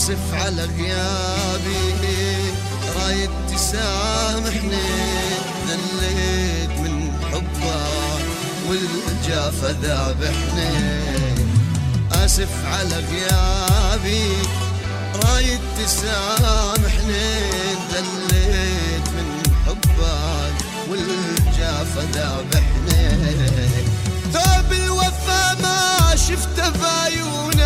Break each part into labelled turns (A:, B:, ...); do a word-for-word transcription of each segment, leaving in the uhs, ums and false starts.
A: آسف على غيابي رايد تسامحني، ذليت من حبك والجافة ذابحني. آسف على غيابي رايد تسامحني، ذليت من حبك والجافة ذابحني. ثوب الوفا ما شفته بعيونك،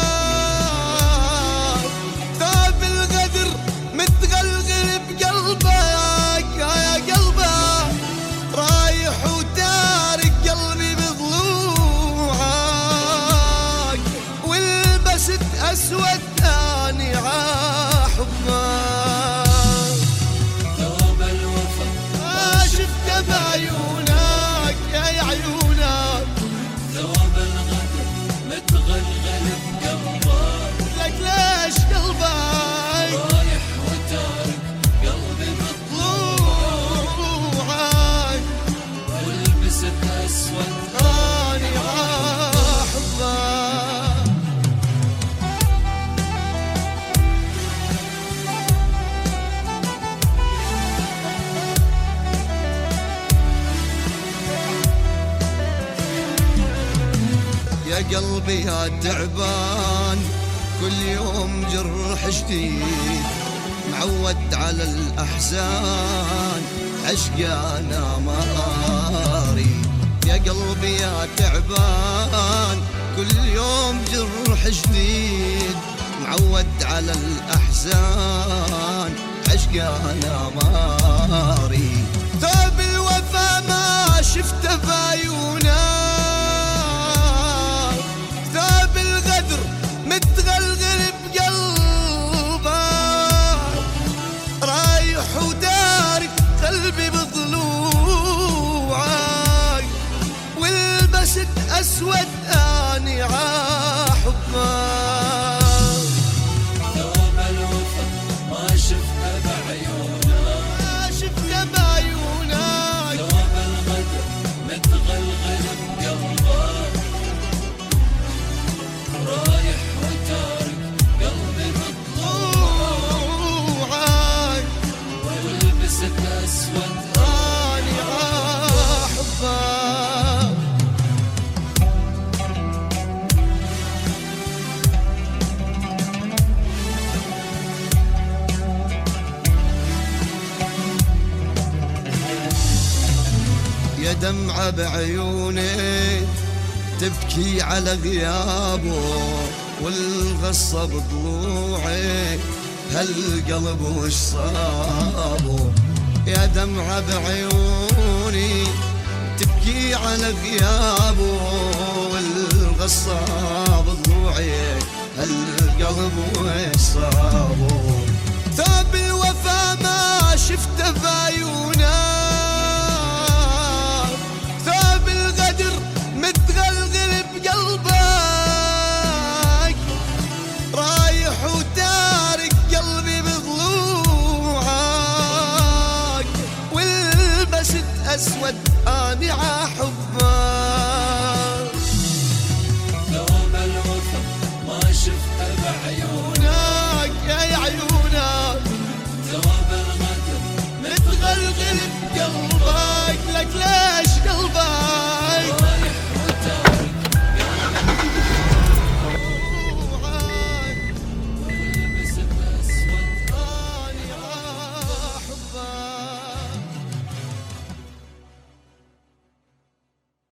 A: ثوب الغدر متغلغل بقلبك يا قلبك، رايح وتارك قلبي بضلوعك، ولبست اسود اني عحبك.
B: ثوب الوفا
A: ما شفته بعيونك يا عيونك،
B: ثوب الغدر متغلغل بقلبك،
A: لك ليش قلبك
B: رايح وتارك قلبي
A: بضلوعك،
B: ولبست اسود
A: اني عحبك. يا قلبي يا تعبان كل يوم جرح جديد، معود على الأحزان عشقانا ما أريد. يا قلبي يا تعبان كل يوم جرح جديد، معود على الأحزان عشقانا ما أريد. ثوب الوفا ما شفته بعيونك، ثوب الغدر متغلغل بقلبك، رايح ودارك قلبي بضلوعك، ولبست اسود اني عحبك.
B: ثوب الوفا ما شفته بعيونك،
A: ما شفته بعيونك،
B: ثوب الغدر متغلغل بقلبك، رايح وتارك قلبي
A: بضلوعك،
B: ولبست اسود
A: اني عحبك. يا دمعة بعيوني تبكي على غيابه، والغصة بضلوعي هالقلب وش صابه. يا دمعة بعيوني تبكي على غيابه، والغصة بضلوعي هالقلب وش صابه. ثوب